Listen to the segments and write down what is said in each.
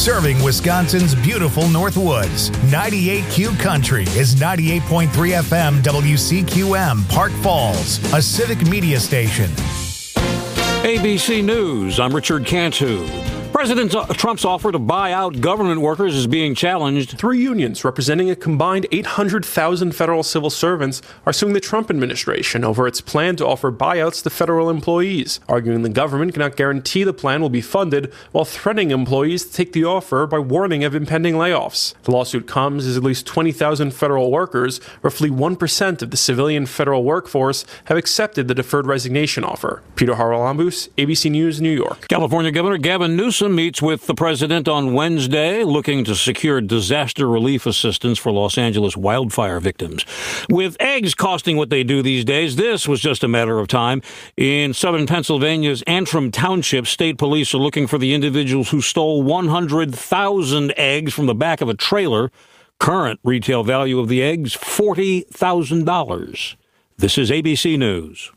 serving Wisconsin's beautiful Northwoods. 98Q Country is 98.3 FM WCQM, Park Falls, a civic media station. ABC News, I'm Richard Cantu. President Trump's offer to buy out government workers is being challenged. 3 unions representing a combined 800,000 federal civil servants are suing the Trump administration over its plan to offer buyouts to federal employees, arguing the government cannot guarantee the plan will be funded while threatening employees to take the offer by warning of impending layoffs. The lawsuit comes as at least 20,000 federal workers, roughly 1% of the civilian federal workforce, have accepted the deferred resignation offer. Peter Haralambous, ABC News, New York. California Governor Gavin Newsom meets with the president on Wednesday, looking to secure disaster relief assistance for Los Angeles wildfire victims. With eggs costing what they do these days, this was just a matter of time. In southern Pennsylvania's Antrim Township, state police are looking for the individuals who stole 100,000 eggs from the back of a trailer. Current retail value of the eggs, $40,000. This is ABC News.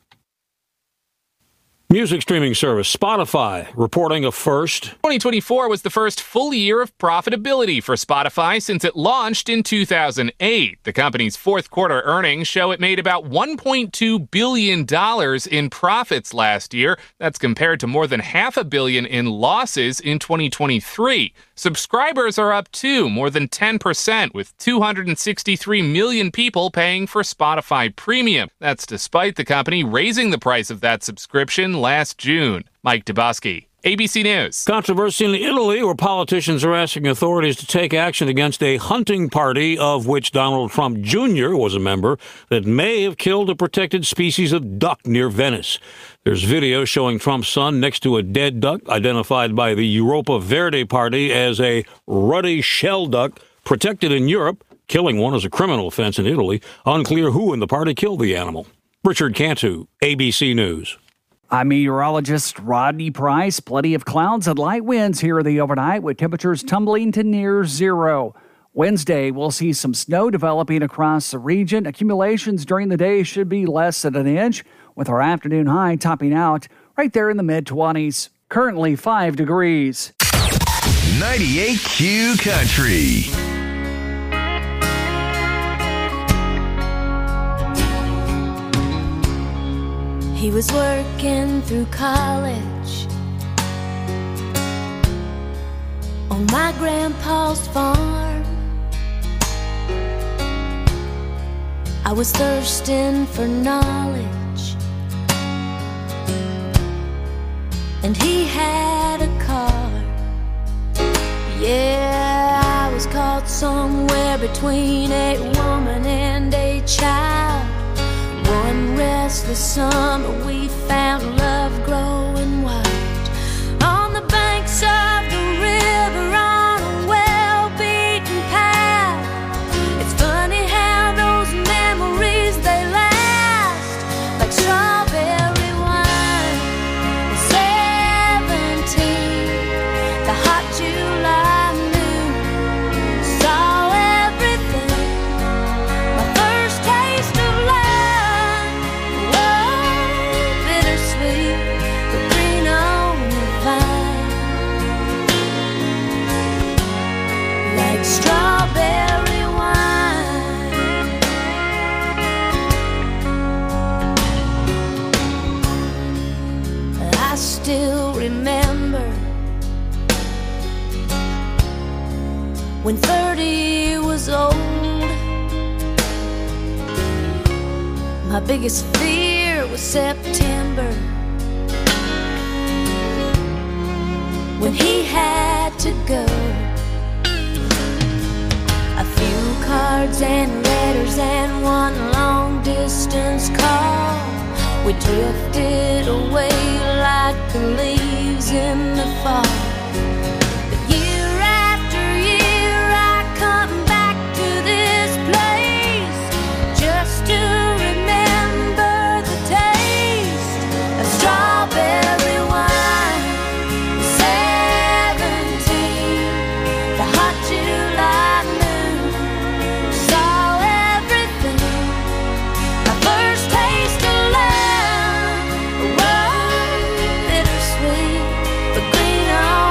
Music streaming service Spotify reporting a first. 2024 was the first full year of profitability for Spotify since it launched in 2008. The company's fourth quarter earnings show it made about $1.2 billion in profits last year. That's compared to more than $500 million in losses in 2023. Subscribers are up too, more than 10%, with 263 million people paying for Spotify Premium. That's despite the company raising the price of that subscription last June. Mike Dubosky, ABC News. Controversy in Italy, where politicians are asking authorities to take action against a hunting party of which Donald Trump Jr. was a member that may have killed a protected species of duck near Venice. There's video showing Trump's son next to a dead duck identified by the Europa Verde Party as a ruddy shell duck protected in Europe. Killing one is a criminal offense in Italy. Unclear who in the party killed the animal. Richard Cantu, ABC News. I'm meteorologist Rodney Price. Plenty of clouds and light winds here the overnight with temperatures tumbling to near zero. Wednesday, we'll see some snow developing across the region. Accumulations during the day should be less than an inch, with our afternoon high topping out right there in the mid-20s. Currently 5 degrees. 98Q Country. He was working through college on my grandpa's farm. I was thirsting for knowledge, and he had a car. Yeah, I was caught somewhere between a woman and a child. One restless summer we found love growing wild on the banks of the river on a well-beaten path. It's funny how those memories, they last like strawberry wine. At 17, the hot July noon saw everything. My first taste of love. Strawberry wine. I still remember when 30 was old. My biggest fear was September, when he had to go. A few cards and letters and one long distance call. We drifted away like the leaves in the fall. But year after year I come back to this place just to remember the taste of strawberry wine. 17, the hot July. Green on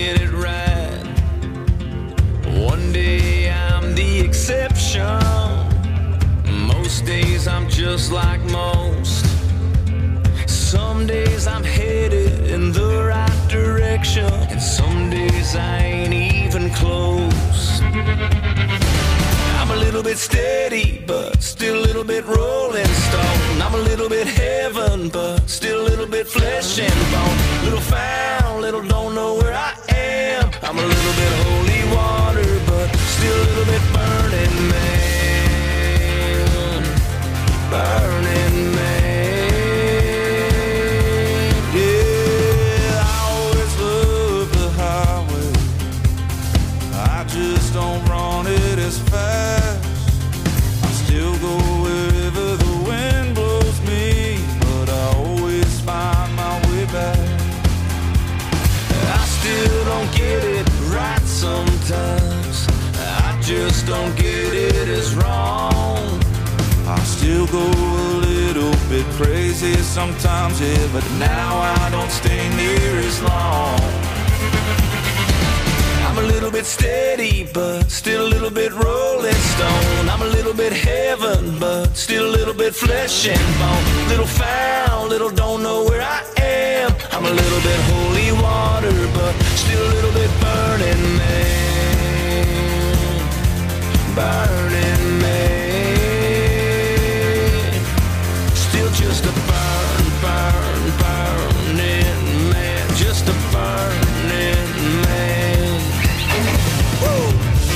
get it right. One day I'm the exception. Most days I'm just like most. Some days I'm headed in the right direction, and some days I ain't even close. I'm a little bit steady, but still a little bit rolling stone. I'm a little bit heaven, but still a little bit flesh and bone. Little found, little don't know where I am. I'm a little bit holy water, but still a little bit burning man. Burning man. Yeah, I always love the highway. I just don't run it as fast. I still go wherever the wind blows me, but I always find my way back. I still don't get it right sometimes. I just don't get it as wrong. I still go a little bit crazy sometimes, yeah, but now I don't stay near as long. I'm a little bit steady, but still a little bit rolling stone. I'm a little bit heaven, but still a little bit flesh and bone. Little found, little don't know where I am. I'm a little bit holy water, but still a little bit burning man. Burning man. Still just a burning man. Just a burning man. Woo!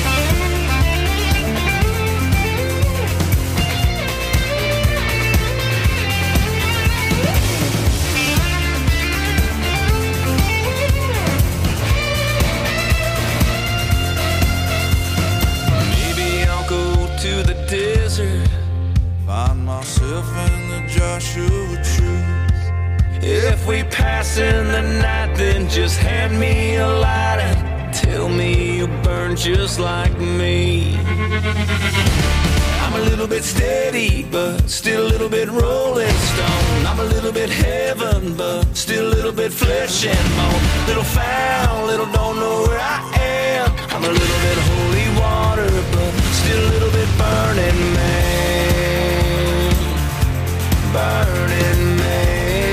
Maybe I'll go to the desert, find myself in the Joshua tree. If we pass in the night, then just hand me a light and tell me you burn just like me. I'm a little bit steady, but still a little bit rolling stone. I'm a little bit heaven, but still a little bit flesh and bone. Little found, little don't know where I am. I'm a little bit holy water, but still a little bit burning man. Burning man.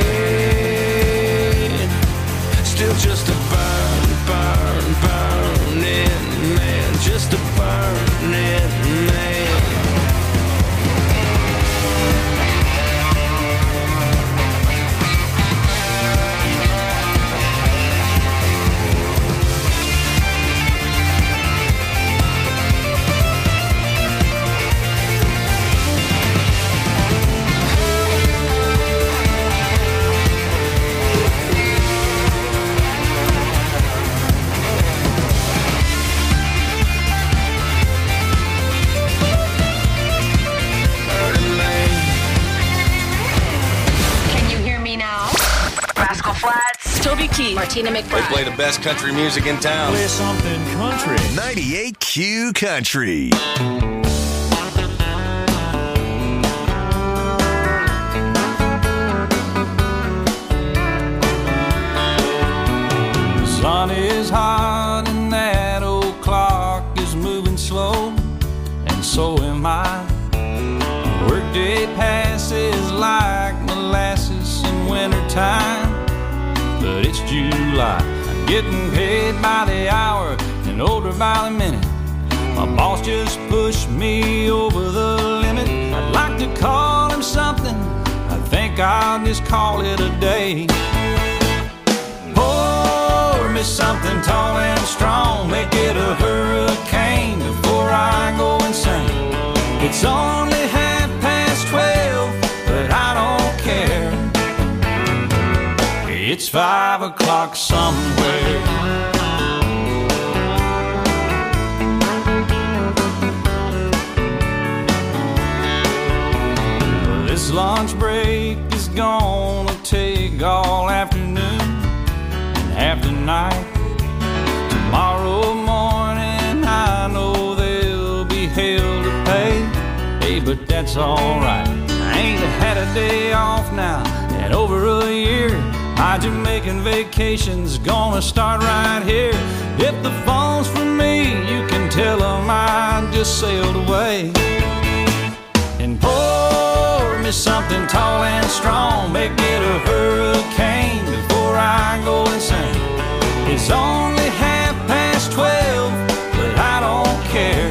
Still just a burning man. Just a burning man. Toby Keith, Martina McBride. They play the best country music in town. Play something country. 98Q Country. The sun is hot and that old clock is moving slow, and so am I. Workday passes like molasses in wintertime, but it's July. I'm getting paid by the hour and older by the minute. My boss just pushed me over the limit. I'd like to call him something. I think I'll just call it a day. Pour me something tall and strong, make it a hurricane before I go insane. It's only 12:30, but I don't care. It's 5 o'clock somewhere. This lunch break is gonna take all afternoon and half the night. Tomorrow morning I know there'll be hell to pay. Hey, but that's alright. I ain't had a day off now in over a year. My Jamaican vacation's gonna start right here. If the phone's for me, you can tell them I just sailed away. And pour me something tall and strong, make it a hurricane before I go insane. It's only 12:30, but I don't care.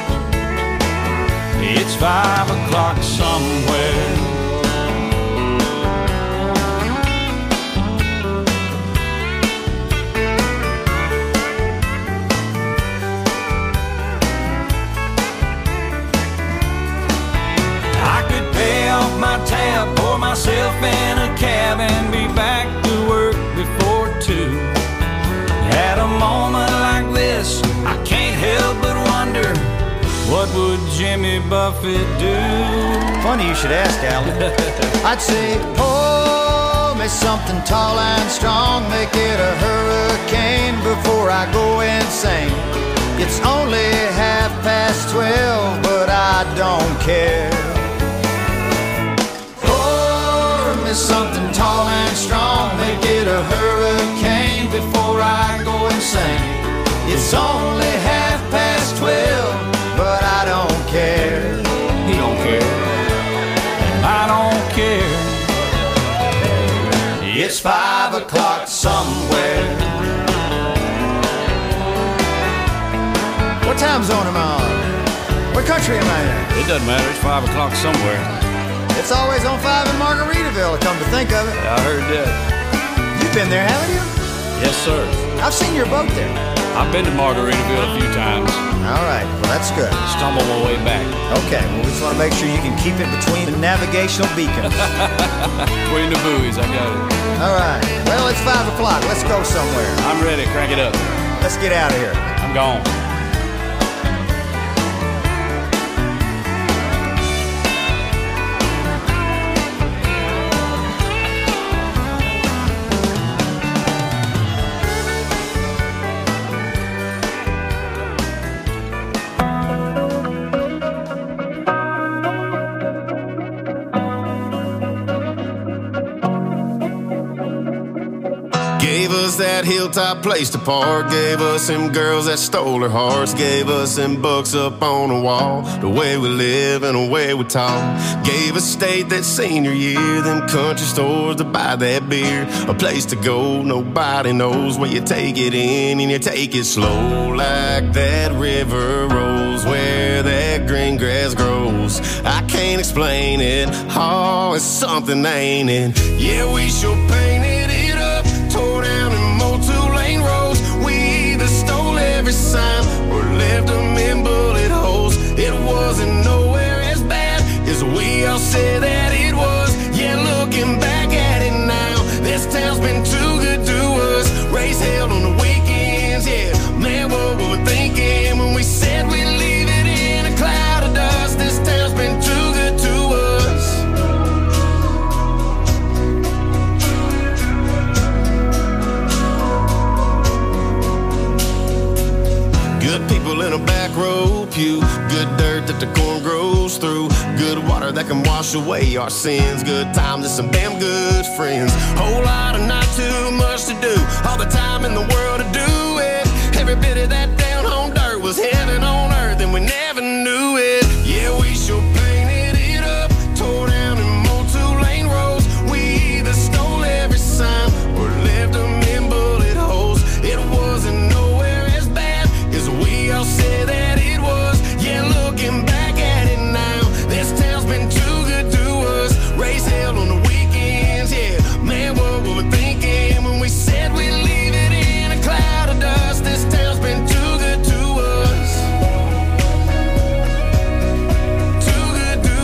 It's 5 o'clock somewhere. I could pay off my tab, pour myself in a cab, and be back to work before 2. At a moment like this, I can't help but wonder, what would Jimmy Buffett do? Funny you should ask, Alan. I'd say, pour me something tall and strong, make it a hurricane before I go insane. It's only 12:30, but I don't care. Pour me something tall and strong, make it a hurricane before I go insane. It's only 12:30, but I don't care. He don't care, and I don't care. It's 5 o'clock somewhere. What time zone am I on? What country am I in? It doesn't matter, it's 5 o'clock somewhere. It's always on 5 in Margaritaville, come to think of it. Yeah, I heard that. You've been there, haven't you? Yes, sir. I've seen your boat there. I've been to Margaritaville a few times. All right, well, that's good. Stumbled my way back. Okay, well, we just want to make sure you can keep it between the navigational beacons. Between the buoys, I got it. All right, well, it's 5 o'clock. Let's go somewhere. I'm ready. Crank it up. Let's get out of here. I'm gone. That hilltop place to park, gave us them girls that stole our hearts, gave us them books up on the wall, the way we live and the way we talk, gave us state that senior year, them country stores to buy that beer, a place to go nobody knows, where you take it in and you take it slow, like that river rolls where that green grass grows. I can't explain it, oh, it's something, ain't it? Yeah, we sure painted it up, tore down and mowed 2-lane roads. We either stole every sign or left them in bullet holes. It wasn't nowhere as bad as we all said that it was. Yeah, looking back at it now, this town's been too good to us. Race held on the weekends, yeah. Man, what were we thinking when we said we'd leave it in a cloud of dust? This town's been too good to us. Good people in a back row pew, good dirt that the corn grows through, good water that can wash away our sins, good times and some damn good friends, whole lot of not too much to do, all the time in the world to do it, every bit of that down home dirt was heaven on earth and we never knew it. Yeah, we sure painted it up, tore down and mowed 2-lane roads. We either stole every sign or left them in bullet holes. It wasn't nowhere as bad as we all said that it was. Yeah, looking back at it now, this town's been too good to us. Race held on the weekends, yeah. Man, what were we thinking when we said we'd leave it in a cloud of dust? This town's been too good to us. Too good to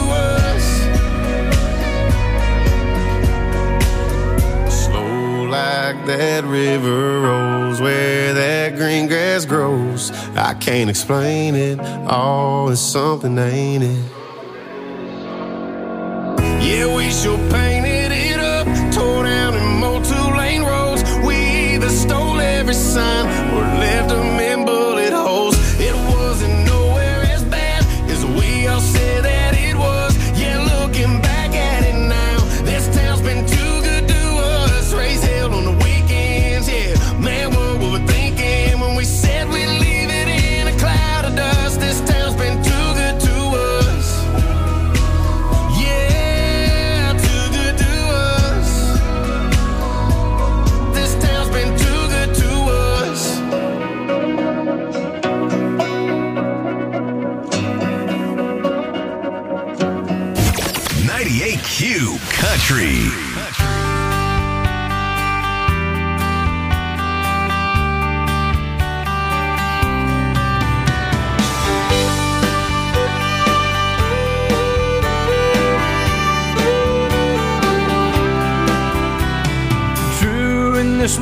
us. Slow like that river rolls where that green grass grows. I can't explain it, oh, it's something, ain't it? Yeah, we sure painted it up, tore down and mowed 2-lane roads. We either stole every sign or left them in bullet holes. It wasn't nowhere as bad as we all said that it was. Yeah, looking back at it now, this town's been too good to us. Raise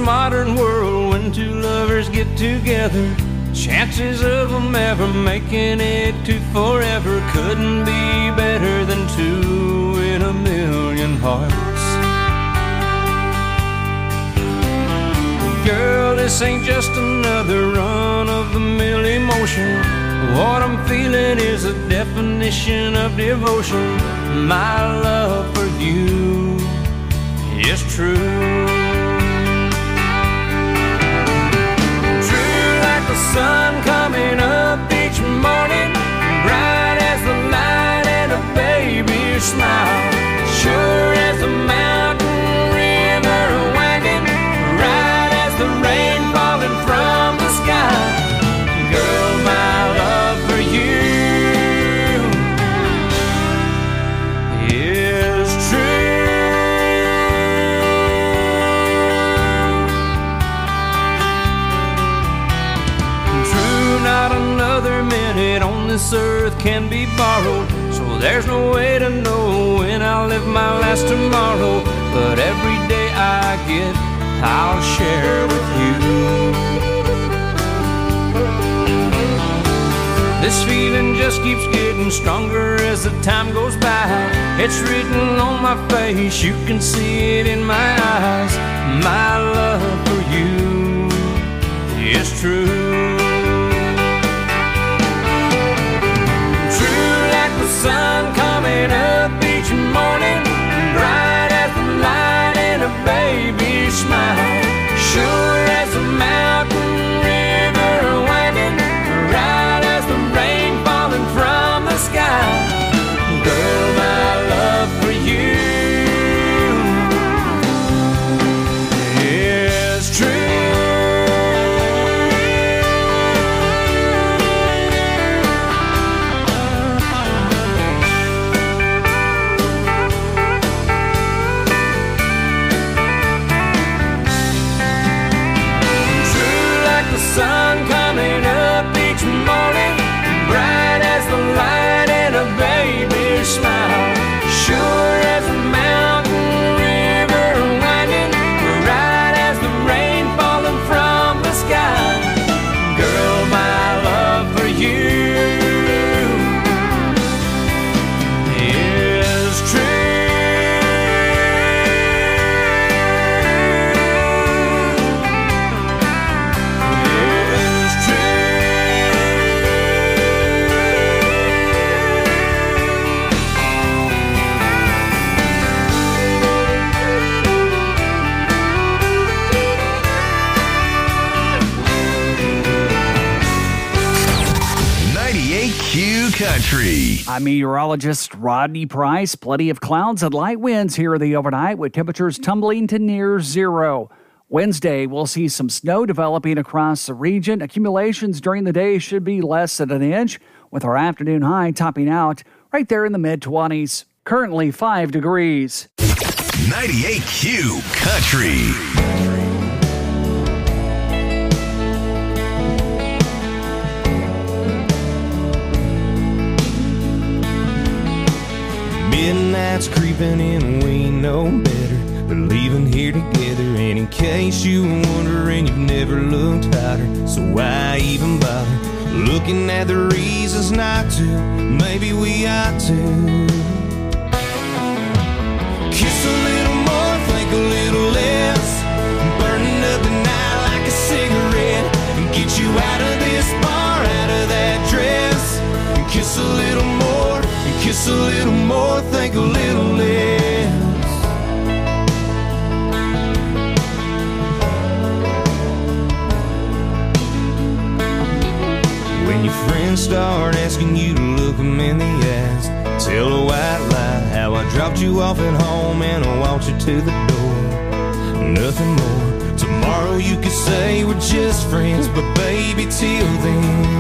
modern world, when two lovers get together, chances of them ever making it to forever couldn't be better than two in a million hearts. Girl, this ain't just another run-of-the-mill emotion. What I'm feeling is a definition of devotion. My love for you is true. True like the sun coming up each morning, bright as the light and a baby's smile, sure as a mountain river winding, right as the rain falling from the sky. Girl, my love for you is true. Not another minute on this earth can be borrowed, so there's no way to know when I'll live my last tomorrow. But every day I get, I'll share with you. This feeling just keeps getting stronger as the time goes by. It's written on my face, you can see it in my eyes. My love for you is true. The sun coming up each morning, bright as the light and a baby's smile, sure as a mountain river winding, right as the rain falling from the sky. Girl, my love for you is true. Sun coming up each morning, bright as the light and a baby's smile, sure as a mountain river winding, right as the rain falling from the sky. Girl, my love for you is true. Country. I'm meteorologist Rodney Price. Plenty of clouds and light winds here the overnight with temperatures tumbling to near zero. Wednesday, we'll see some snow developing across the region. Accumulations during the day should be less than an inch, with our afternoon high topping out right there in the mid-20s. Currently 5 degrees. 98Q Country. Midnight's creeping in, we know better. We're leaving here together, and in case you were wondering, you've never looked hotter. So why even bother looking at the reasons not to? Maybe we ought to kiss a little more, think a little less, burning up the night like a cigarette, and get you out of this bar, out of that dress, and kiss a little more, and kiss a little more, think a little less. When your friends start asking you to look them in the eyes, tell a white lie how I dropped you off at home and I walked you to the door. Nothing more. Tomorrow you could say we're just friends, but baby, till then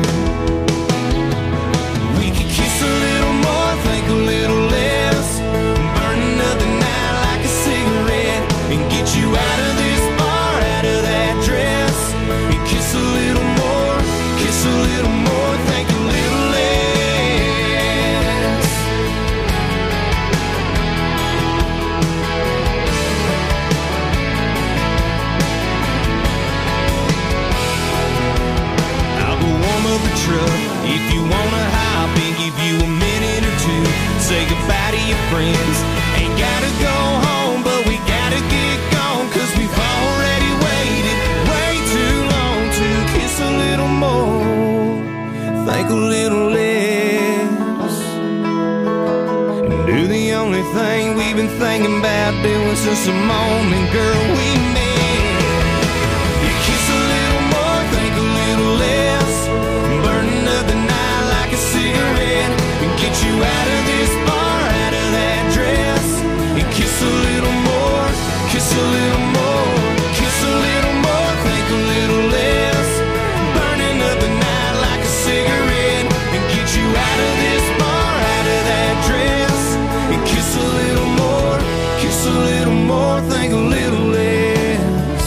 we could kiss a little more, think a little less, burning up the night like a cigarette, and get you out of this bar, out of that dress, and kiss a little more, kiss a little more, think a little less. truck. If you wanna hop in, give you a minute or two. Say goodbye to your friends. Ain't gotta go home, but we gotta get gone, 'cause we've already waited way too long to kiss a little more, think a little less, and do the only thing we've been thinking about doing since the moment, girl, we met. You kiss a little more, think a little less, burning up the night like a cigarette, and get you out of this bar, out of that dress, and kiss a little more, kiss a little more, kiss a little more, think a little less, burning up the night like a cigarette, and get you out of this bar, out of that dress, and kiss a little more, kiss a little more, think a little less.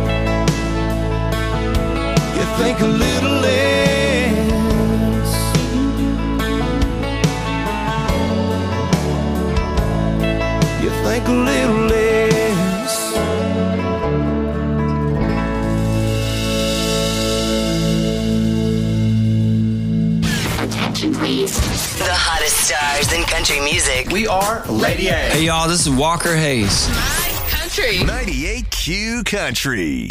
You think a little less. You think a little less. Attention, please. The hottest stars in country music. We are Lady A. Hey, y'all, this is Walker Hayes. Country. 98Q Country.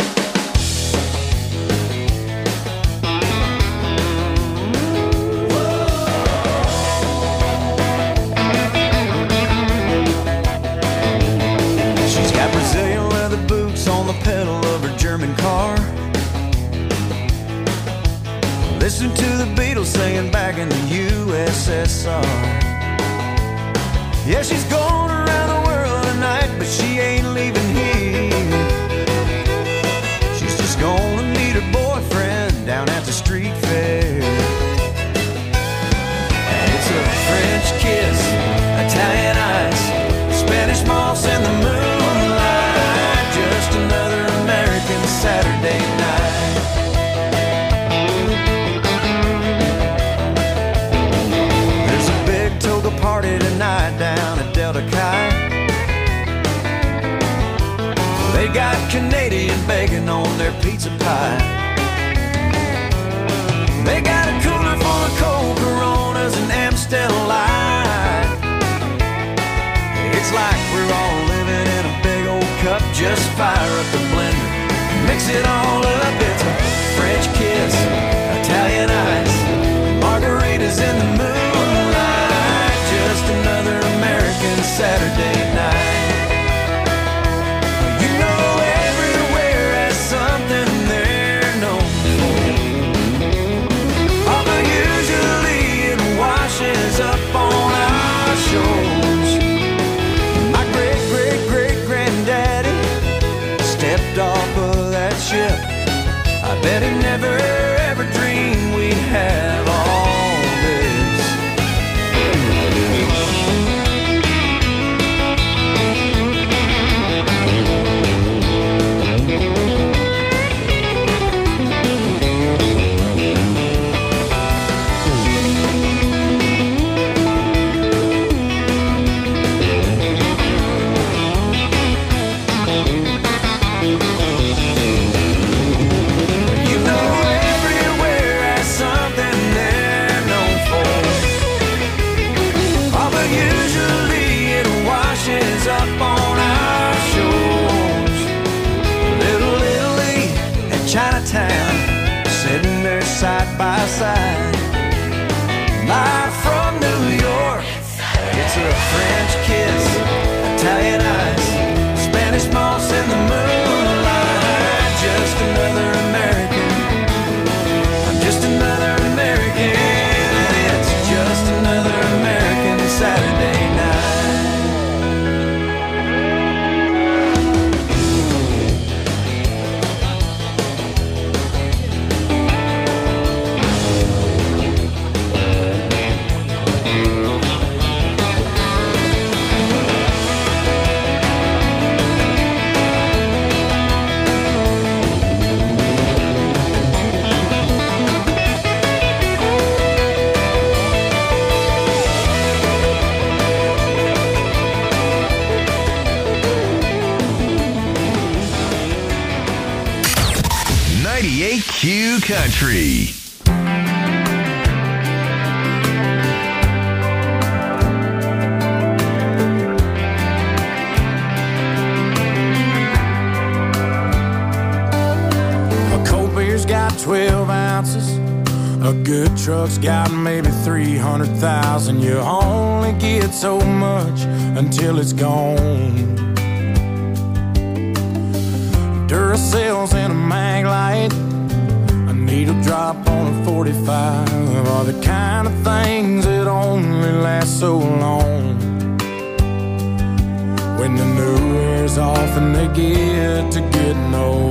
She's got Brazilian leather boots on the pedal of her German car. Listen to the Beatles singing back in the USSR. Yeah, she's going around the world tonight, but she ain't leaving here. She's just gonna meet her boyfriend down at the street fair. And it's a French kiss, Italian ice, Spanish moss in the moonlight, just another American Saturday night. There's a big toga party tonight down at Delta Chi. They got Canadian bacon on their pizza pie. They got a cooler full of cold Coronas and Amstel Light. It's like we're all living in a big old cup. Just fire up the blender, mix it all up. It's a French kiss, Italian ice, margaritas in the moonlight, just another American Saturday night. You know everywhere has something they're known for, although usually it washes up on our shores. My great-great-great-granddaddy stepped off of that ship. I bet he never ever dreamed we'd have all this. You know everywhere has something they're known for, although usually it washes up on our shores. Little Italy and Chinatown, sitting there side by side. Live from New York, it's a French kiss, Italian ice, Spanish moss in the moonlight, just another American. I'm just another American, and it's just another American Saturday night. Q Country. 12 ounces. A good truck's got maybe 300,000. You only get so much until it's gone. Duracells and a mag light, a needle drop on a 45 are the kind of things that only last so long. When the new wears off and they get to getting old,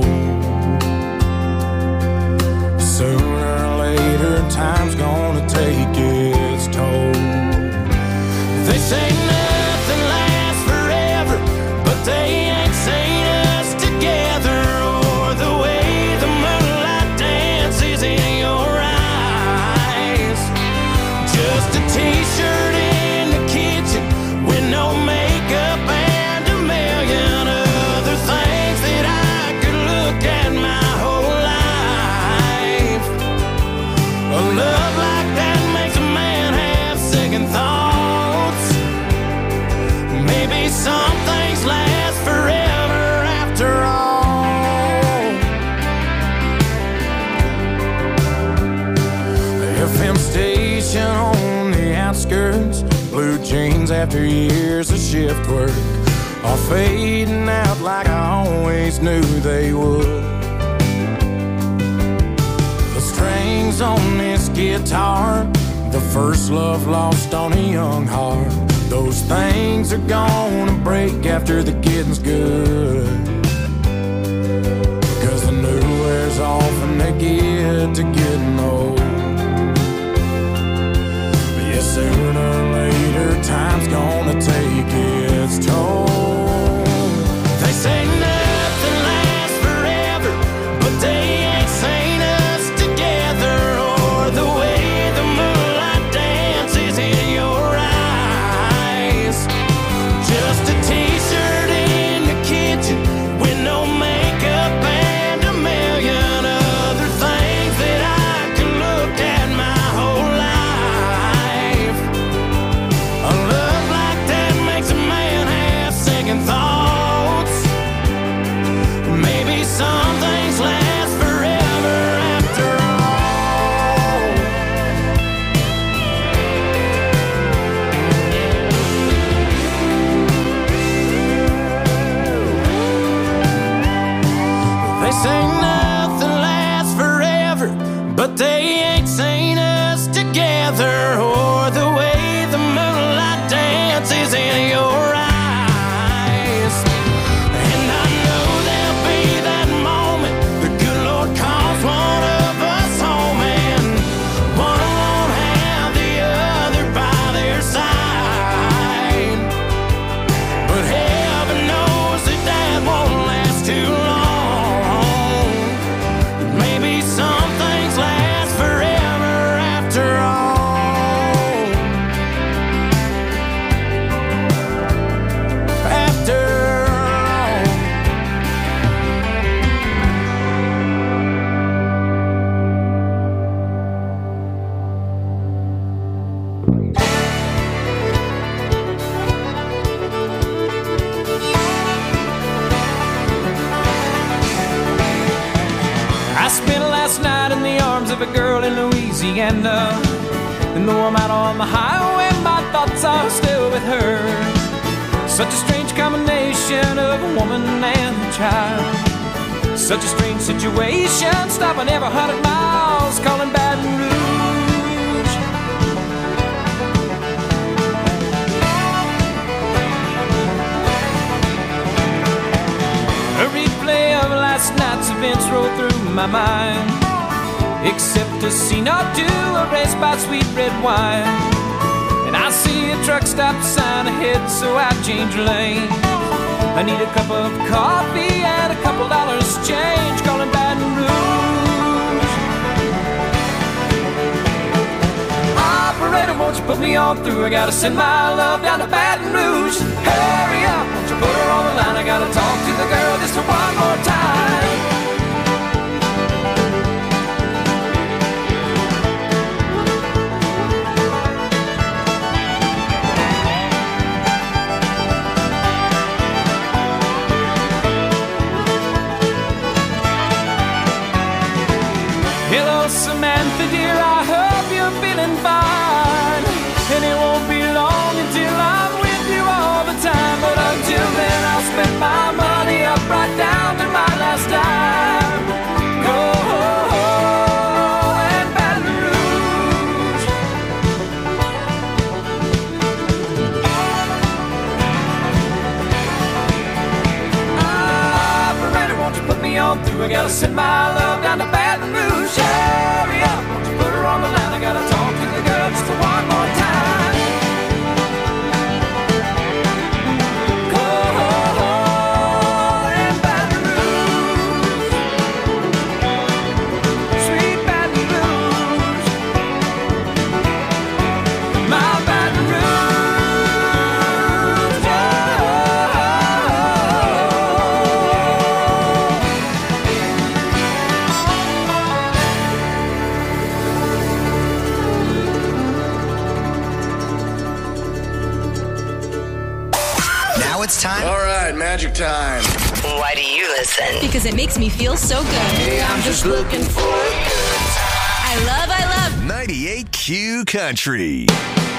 sooner or later time's gonna take its toll. They say nothing lasts forever, but they ain't seen us together, or the way the moonlight dances in your eyes. Just a t-shirt in the kitchen with no makeup and a million other things that I could look at my whole life. A love like that makes a man have second thoughts. Maybe some things last forever after all. The FM station on the outskirts, blue jeans after years of shift work, are fading out like I always knew they would. The strings on this guitar, the first love lost on a young heart, those things are gonna break after the getting's good. Because the new wears off and they get to getting old. But yeah, sooner or later time's gonna take its toll. They say nothing lasts forever, but they ain't seen us together, or the way the moonlight dances in your eyes. Just a t-shirt in the kitchen with no makeup and a million other things that I can look at my whole life. A love like that makes a man have second thoughts. Maybe some things last forever after all. They say nothing lasts forever, but they ain't seen us together, or the way the moonlight dances in your eyes. And I know there'll be that moment the good Lord calls one of us home, and one won't have the other by their side. But heaven knows that that won't last too long. Maybe some things last forever after all. After all. I spent last night in the arms of a girl in Louisiana, and though I'm out on the highway, my thoughts are still with her. Such a strange combination of a woman and a child. Such a strange situation, stopping every 100 miles, calling Baton Rouge. A replay of last night's events roll through my mind, except a scene or two erased by sweet red wine. And I see a truck stop sign ahead, so I change lane. I need a cup of coffee and a couple dollars change, calling Baton Rouge. Operator, won't you put me on through? I gotta send my love down to Baton Rouge. Hurry up, won't you put her on the line? I gotta talk to the girl just one more time. Samantha, dear, I hope you're feeling fine. And it won't be long until I'm with you all the time. But until then, I'll spend my money up right down to my last dime. Go and Baton Rouge. Operator, won't you put me on through? I gotta send my love down to Baton Rouge. Hurry up, won't you put her on the line? I gotta talk to the girl just one more time. Go and Baton Rouge, sweet Baton Rouge, my Baton Rouge. Now it's time. All right, magic time. Why do you listen? Because it makes me feel so good. Hey, I'm just looking for a good time. I love 98Q Country.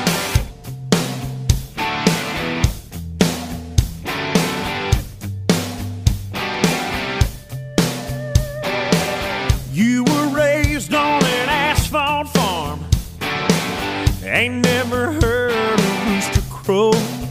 You were raised on an asphalt farm. Ain't never heard a rooster crow.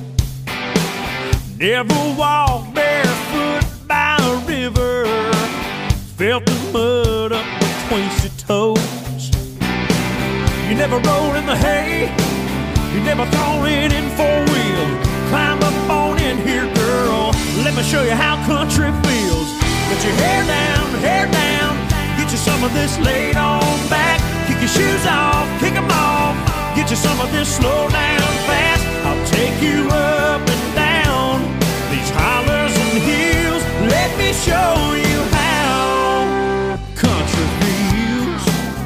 Never walked barefoot by a river. Felt the mud up between your toes. You never rolled in the hay. You never thrown it in four-wheel. Climb up on in here, girl. Let me show you how country feels. Put your hair down, get you some of this laid on back. Kick your shoes off, kick them off. Get you some of this slow down fast. I'll take you up and down these hollers and hills. Let me show you how country feels.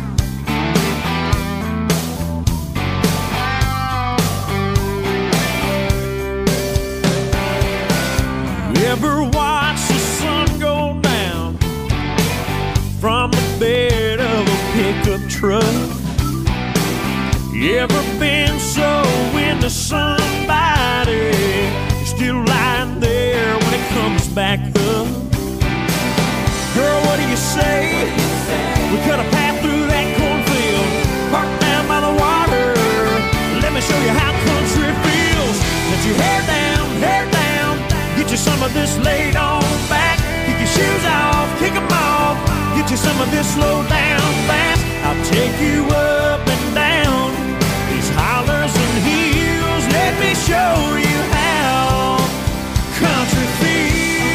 You ever watch the sun go down from the bed of a pickup truck? You ever been so into somebody you're still lying there when it comes back up? Girl, what do you say? We cut a path through that cornfield, parked down by the water. Let me show you how country feels. Let your hair down, get you some of this laid on back. Kick your shoes off, kick them off. Get you some of this slow down fast. I'll take you up and down these hollers and hills. Let me show you how country feels.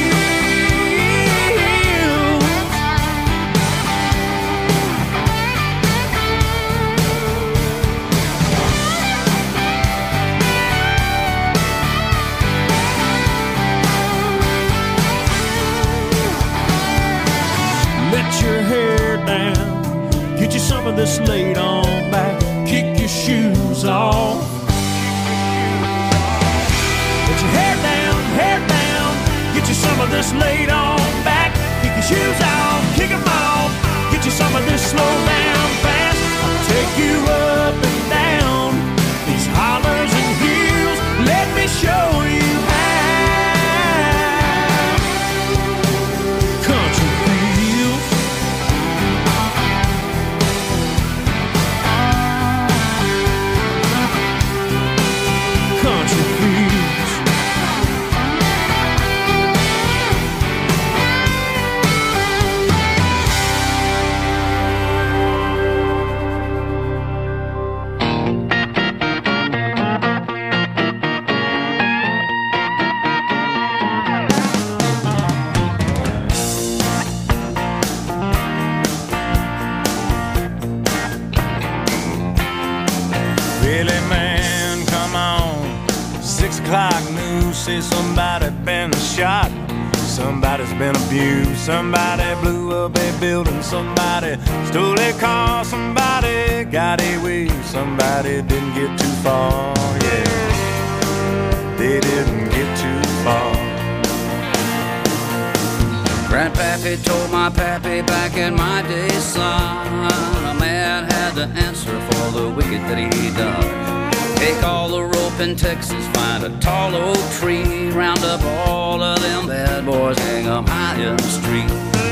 Let your hair down, get you some of this laid on back. Kick your shoes off. Let your hair down, get you some of this laid on back. Kick your shoes off, kick them off. Get you some of this slow down fast. I'll take you up and down these hollers and hills. Let me show you how country feels. Country feels. Billy man, come on. 6 o'clock news says somebody been shot. Somebody's been abused. Somebody blew up a building. Somebody stole a car. Somebody got away. Somebody didn't get too far. Yeah, they didn't get too far. Grandpappy told my pappy back in my day, son, a man had to answer for the wicked that he done. Take all the rope in Texas, find a tall oak tree, round up all of them bad boys, hang them high in the street,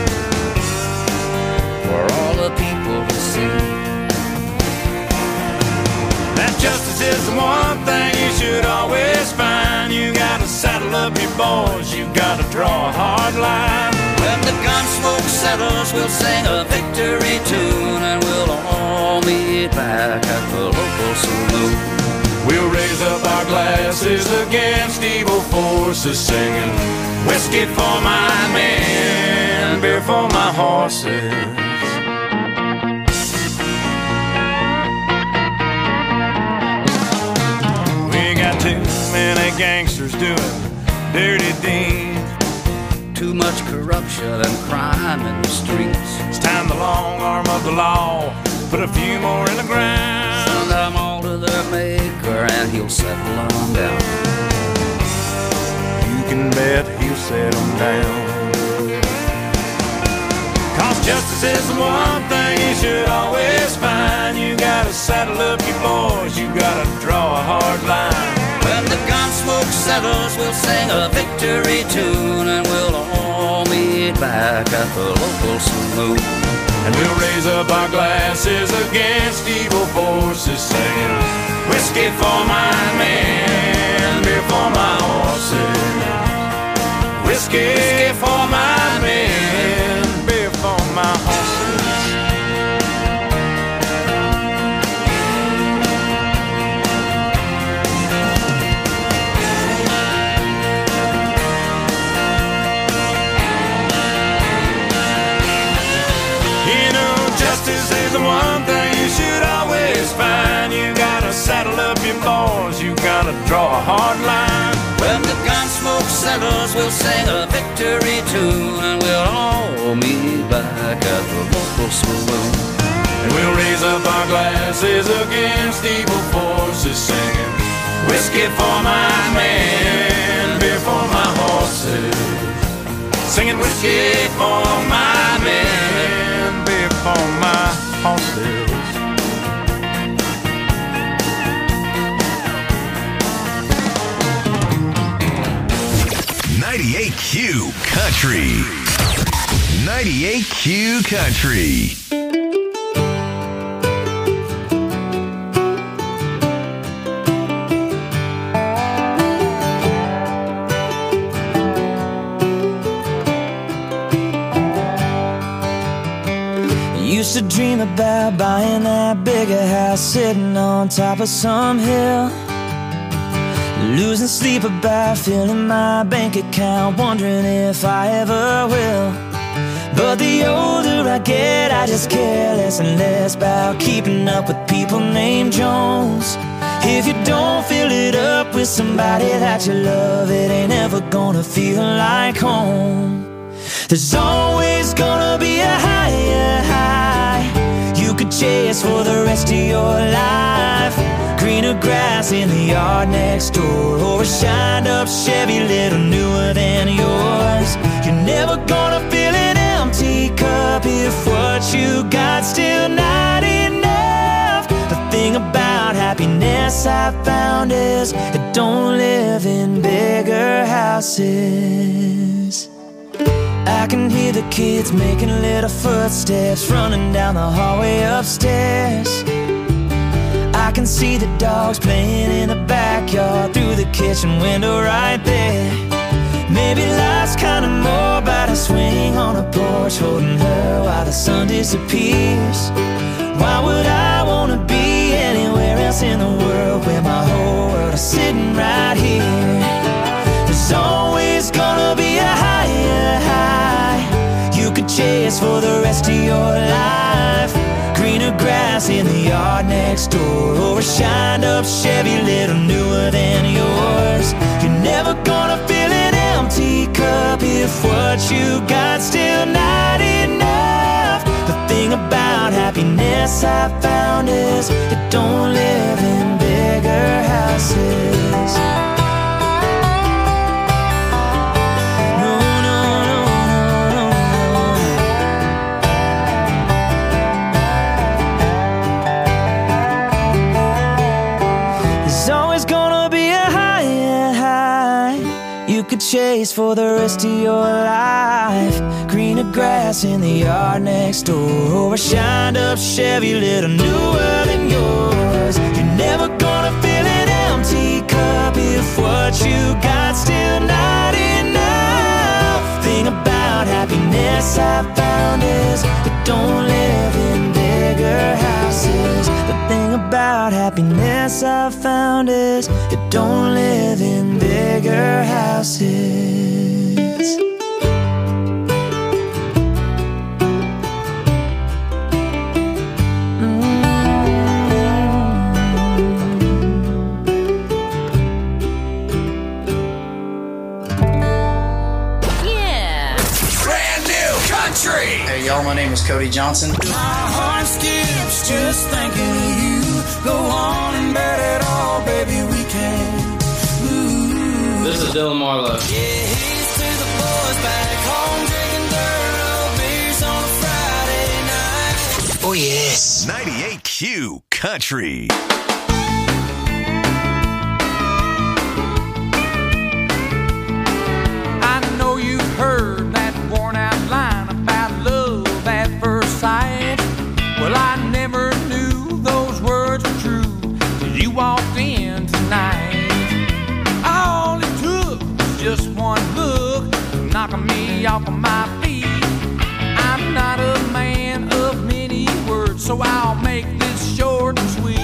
for all the people to see. That justice is the one thing you should always find. You gotta saddle up your boys, you gotta draw a hard line. When the gun smoke settles, we'll sing a victory tune, and we'll all meet back at the local saloon. We'll raise up our glasses against evil forces, singing whiskey for my men, beer for my horses. We got too many gangsters doing dirty deeds, too much corruption and crime in the streets. It's time the long arm of the law put a few more in the ground. Send them all to their maker and he'll settle them down. You can bet he'll settle them down. Cause justice is the one thing you should always find. You gotta saddle up your boys, you gotta draw a hard line. When the gun smoke settles, we'll sing a victory tune, and we'll all meet back at the local saloon. And we'll raise up our glasses against evil forces, saying whiskey for my men, beer for my horses. Whiskey for my men, beer for my horses. Justice is the one thing you should always find. You gotta saddle up your boys, you gotta draw a hard line. When the gun smoke settles, we'll sing a victory tune, and we'll all meet back at the local saloon. And we'll raise up our glasses against evil forces, singing whiskey for my men, beer for my horses. Singing whiskey for my men, beer for my horses. 98Q Country. 98Q Country. Used to dream about buying that bigger house, sitting on top of some hill, losing sleep about filling my bank account, wondering if I ever will. But the older I get, I just care less and less about keeping up with people named Jones. If you don't fill it up with somebody that you love, it ain't ever gonna feel like home. There's always gonna be a higher high you could chase for the rest of your life. Greener grass in the yard next door, or a shined up Chevy little newer than yours. You're never gonna fill an empty cup if what you got still not enough. The thing about happiness I found is it don't live in bigger houses. I can hear the kids making little footsteps running down the hallway upstairs. I can see the dogs playing in the backyard through the kitchen window right there. Maybe life's kinda more about a swing on a porch, holding her while the sun disappears. Why would I wanna be anywhere else in the world where my whole world is sitting right here? There's always gonna be a higher high you could chase for the rest of your life. Greener grass in the yard next door, or a shined up Chevy little newer than yours. You're never gonna fill an empty cup if what you got still not enough. The thing about happiness I found is it don't live in bigger houses. No, no, no, no, no. place for the rest of your life. Greener grass in the yard next door, or a shined up Chevy little newer than yours. You're never gonna fill an empty cup if what you got still not enough. Thing about happiness I've found is it don't live in bigger houses. The thing about happiness I've found is it don't live in bigger houses. Hey y'all, my name is Cody Johnson. My heart skips just thinking of you. Go on and bet it all, baby, we can. Ooh. This is Dylan Marlowe. Yeah, here's to the boys back home drinking dirt beers on a Friday night. Oh yes, 98Q Country. I know you've heard that worn out line about love at first sight. Well, I never knew those words were true till you walked in tonight. All it took was just one look, knocking me off of my feet. I'm not a man of many words, so I'll make this short and sweet.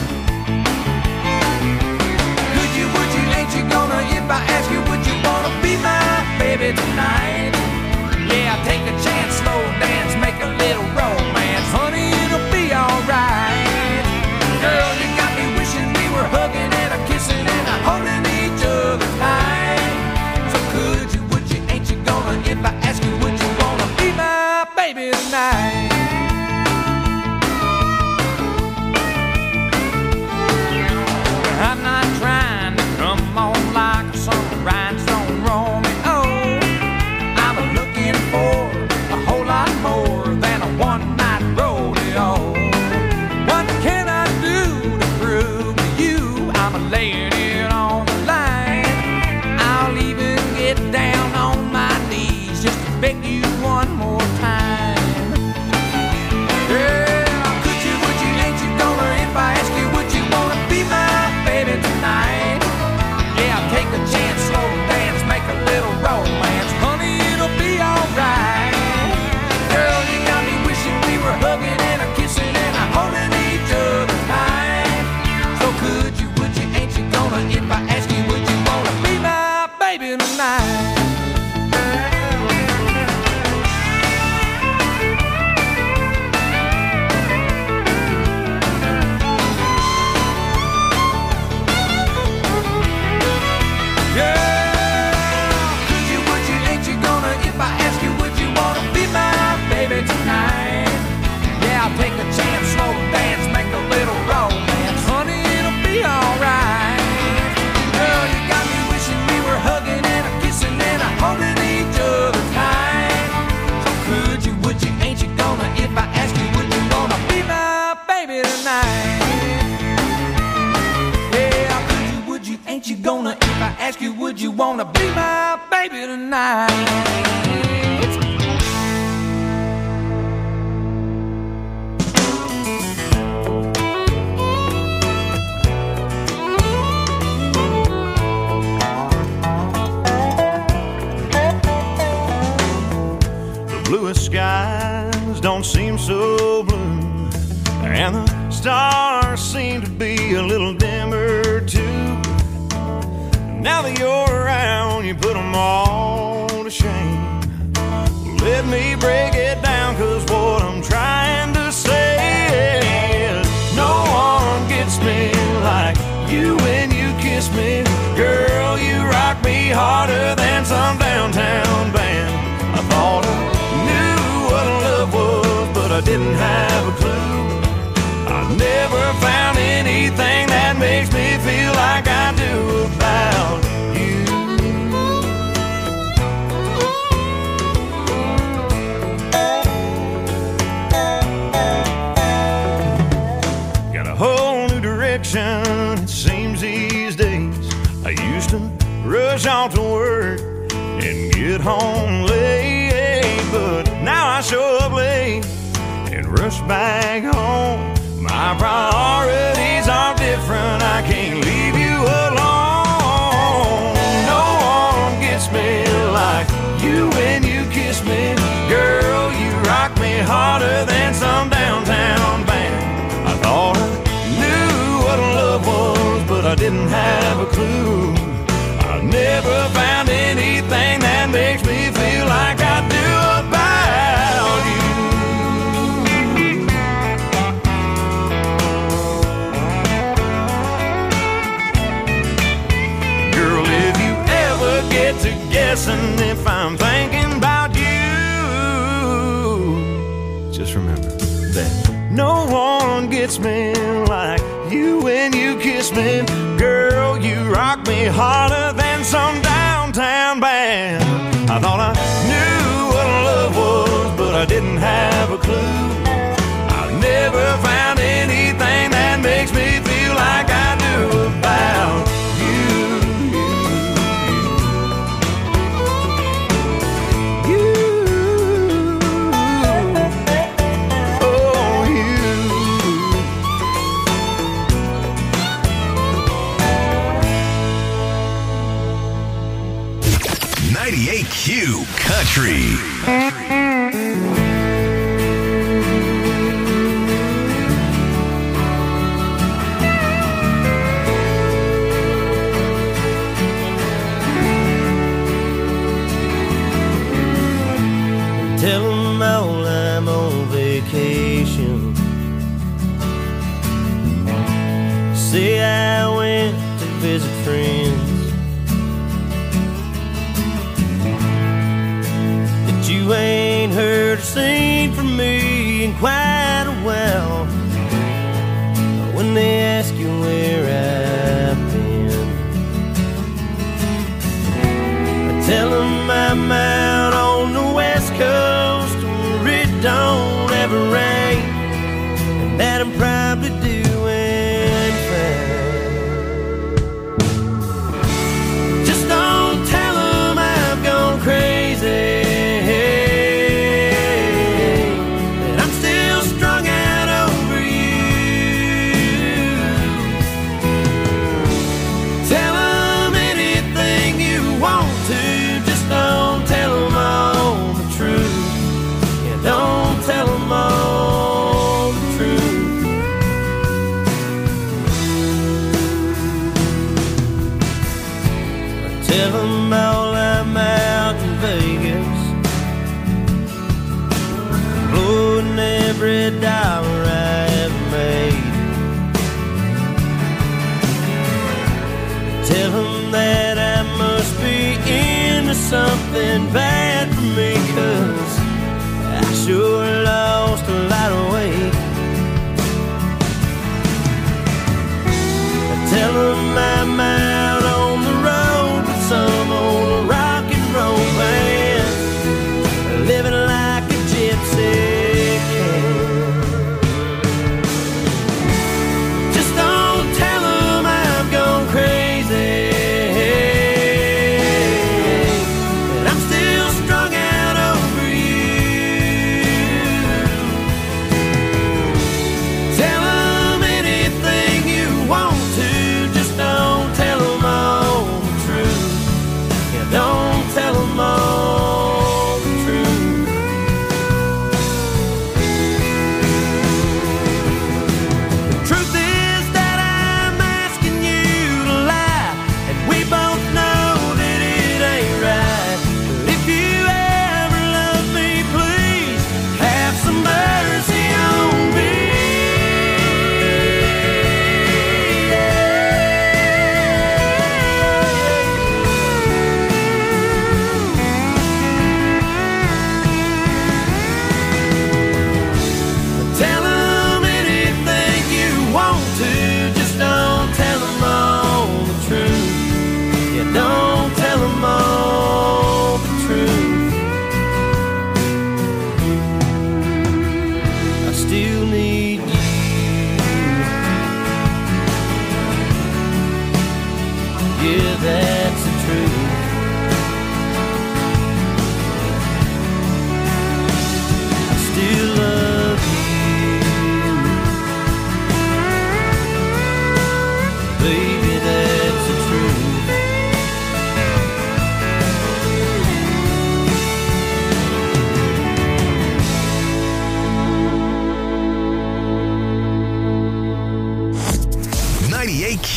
Could you, would you, ain't you gonna, if I ask you, would you wanna be my baby tonight? Yeah, take a chance, slow dance, make a little romance. Honey, it'll be alright. Girl, you got me wishing we were hugging and a kissing and a holding each other tight. So could you, would you, ain't you gonna, if I ask you, would you wanna be my baby tonight? I'm not trying to come on like some rhinestone Romeo. I'm looking for a whole lot more than a one-night rodeo. What can I do to prove to you I'm laying it on the line? I'll even get down on my knees just to beg you one more time. Yeah, could you, would you, ain't you gonna, if I ask you, would you wanna be my baby tonight? Yeah, take a chance, slow dance, make a little romance. Honey, it'll be alright. Girl, you got me wishing we were hugging and a kissing and a holding each other tight. So could you, would you, ain't you gonna, if I ask you, would you wanna be my baby tonight? Tonight, yeah, I'll take a chance, slow dance, make a little romance. Honey, it'll be alright. Girl, you got me wishing we were hugging and a kissing and a holding each other tight. So could you, would you, ain't you gonna, if I ask you, would you wanna be my baby tonight? Yeah, could you, would you, ain't you gonna, if I ask you, would you wanna be my baby tonight? Bluest skies don't seem so blue, and the stars seem to be a little dimmer too. Now that you're around, you put them all to shame. Let me break it down, 'cause what I'm trying to say is no one gets me like you when you kiss me. Girl, you rock me harder than some downtown band. I thought I knew what love was, but I didn't have a clue. I never found anything that makes me feel like I do about you. Got a whole new direction, it seems these days. I used to rush off to work, and get home late. But now I show up late and rush back home. My priorities are different, I can't leave you alone. No one gets me like you when you kiss me. Girl, you rock me harder than some downtown band. I thought I knew what love was, but I didn't have a clue. I never found anything that makes me feel like I do about you. Girl, if you ever get to guessing if I'm thinking about you, just remember that no one gets me like you when you kiss me. Girl, you rock me harder than some downtown band. I thought I knew what love was, but I didn't have a clue. I've never found anything that makes me feel like I do about you. Oh, you. 98Q Country. Tell them all I'm on vacation. Say I went to visit friends. That you ain't heard or seen from me in quite a while. When they ask you where I've been, I tell them I'm out on the West Coast where it don't ever rain, and that I'm probably doing fine. Just don't tell them I've gone crazy, that I'm still strung out over you. Tell them anything you want to, just don't tell them all the truth. Yeah, don't tell them all the truth. I tell them all I'm out in Vegas, blowing every dollar I ever made. Tell them that I must be into something bad for me, 'cause I sure lost a lot of weight. I tell them I'm out on the road with some old rock and roll band, living like a gypsy can. Just don't tell them I've gone crazy, that I'm still strung out over you.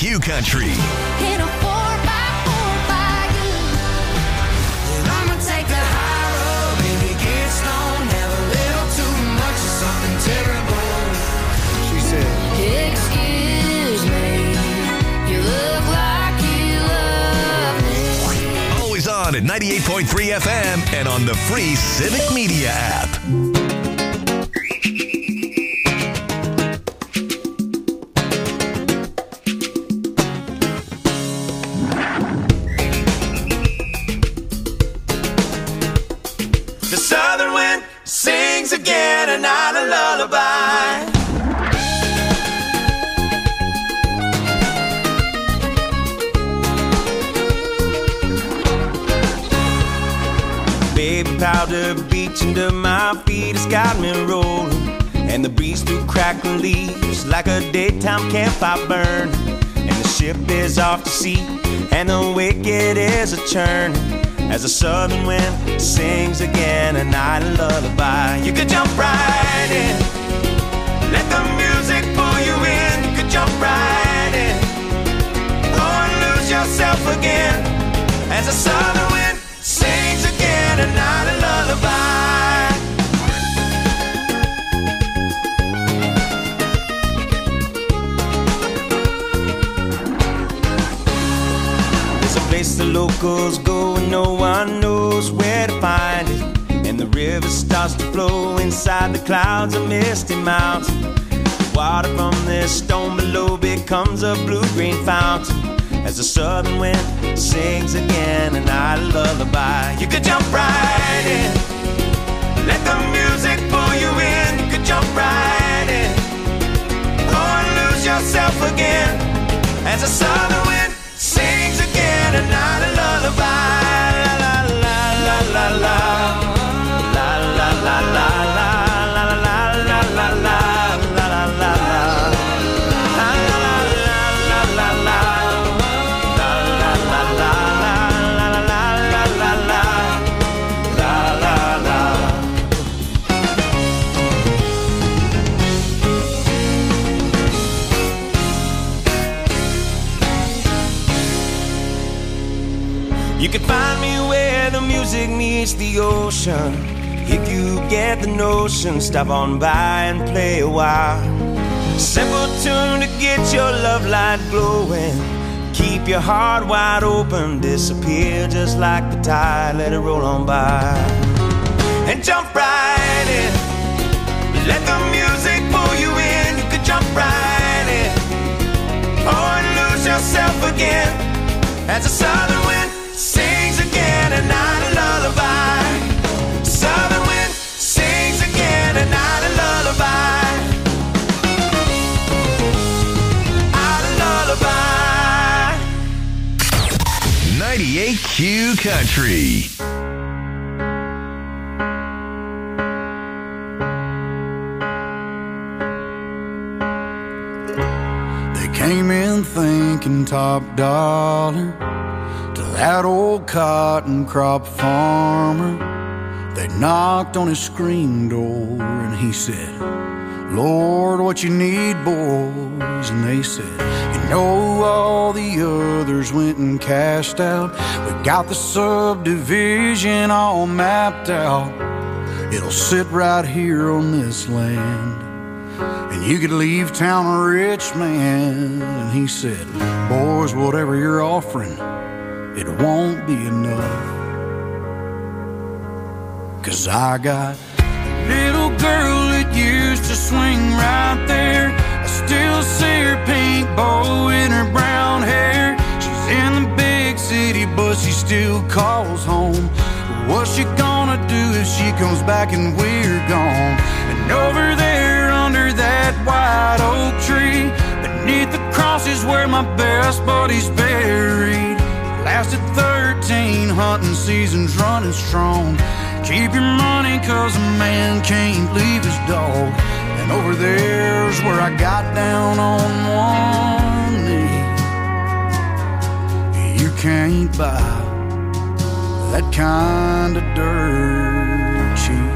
Q Country. In a 4x4 by you. And I'ma take the high road, maybe get stoned, have a little too much of something terrible. She said, Excuse me, you look like you love me. Always on at 98.3 FM and on the free Civic Media app. The southern wind sings again a night of lullaby. Baby powder beach under my feet has got me rolling, and the breeze through crackling leaves like a daytime campfire burn. And the ship is off to sea, and the wicked is a churn, as the southern wind sings again a night of lullaby. You could jump right in, let the music pull you in. You could jump right in, or lose yourself again, as the southern wind sings again a night of lullaby. There's a place the locals go and no one knows where to find it, and the river starts to flow inside the clouds of misty mountain. Water from this stone below becomes a blue-green fountain, as the southern wind sings again a night of lullaby. You could jump right in, let the music pull you in. You could jump right in, or lose yourself again, as the southern wind sings again a night of lullaby. La la la la la la la la la la la la la la la la. You can find me where the music meets the ocean. If you get the notion, stop on by and play a while. Simple tune to get your love light glowing. Keep your heart wide open, disappear just like the tide, let it roll on by. And jump right in, let the music pull you in. You could jump right in, or lose yourself again, as the southern wind sings again a night of lullaby. Southern wind sings again a night of lullaby. Out of lullaby. 98 Q Country. They came in thinking top dollar to that old cotton crop farmer. They knocked on his screen door and he said, Lord, what you need, boys? And they said, you know, all the others went and cashed out. We got the subdivision all mapped out. It'll sit right here on this land, and you could leave town a rich man. And he said, boys, whatever you're offering, it won't be enough. 'Cause I got a little girl that used to swing right there. I still see her pink bow in her brown hair. She's in the big city, but she still calls home. What's she gonna do if she comes back and we're gone? And over there under that white oak tree, beneath the cross is where my best buddy's buried. Lasted 13 hunting seasons running strong. Keep your money 'cause a man can't leave his dog. And over there's where I got down on one knee. You can't buy that kind of dirt cheap.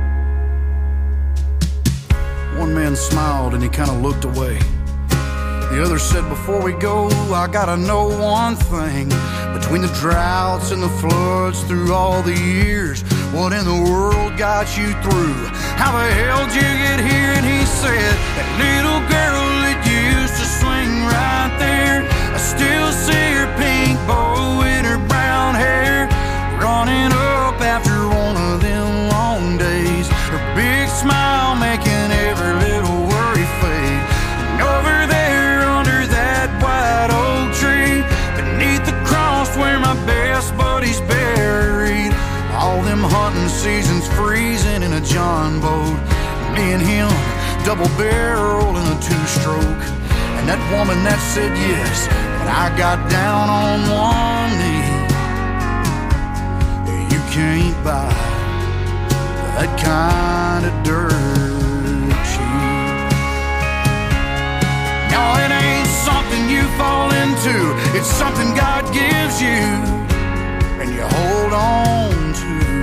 One man smiled and he kind of looked away. The other said, before we go, I gotta know one thing. Between the droughts and the floods through all the years, what in the world got you through? How the hell did you get here? And he said, that little girl that used to swing right there, I still see her pink bow in her brown hair, running up after one of them long days, her big smile making every little worry fade. And over there under that white oak tree, beneath the cross where my best buddy's buried, all them hunting seasons freezing in a John boat, me and him double barrel in a two-stroke. And that woman that said yes, and I got down on one knee. You can't buy that kind of dirt cheap. No, it ain't something you fall into, it's something God gives you and you hold on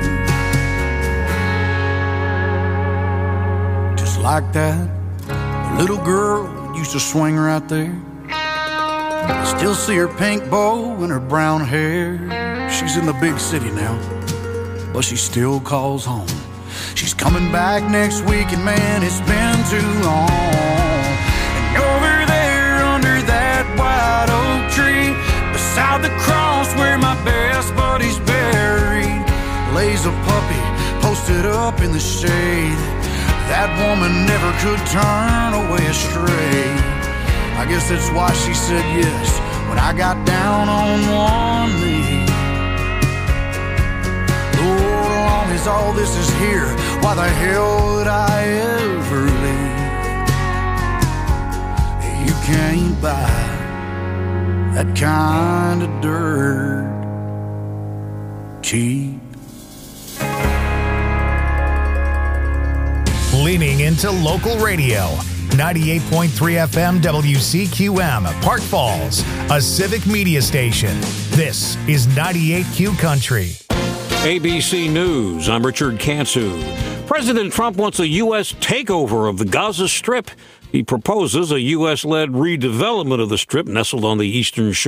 to. Just like that, the little girl used to swing right there. I still see her pink bow and her brown hair. She's in the big city now, but she still calls home. She's coming back next week, and man, it's been too long. And over there under that white oak tree, beside the cross where my best buddy's buried, lays a puppy posted up in the shade. That woman never could turn away astray. I guess that's why she said yes when I got down on one knee. Lord, as long as all this is here, why the hell would I ever leave? You can't buy that kind of dirt cheap. Leaning into local radio. 98.3 FM WCQM, Park Falls, a civic media station. This is 98Q Country. ABC News, I'm Richard Kansu. President Trump wants a U.S. takeover of the Gaza Strip. He proposes a U.S.-led redevelopment of the Strip nestled on the eastern shore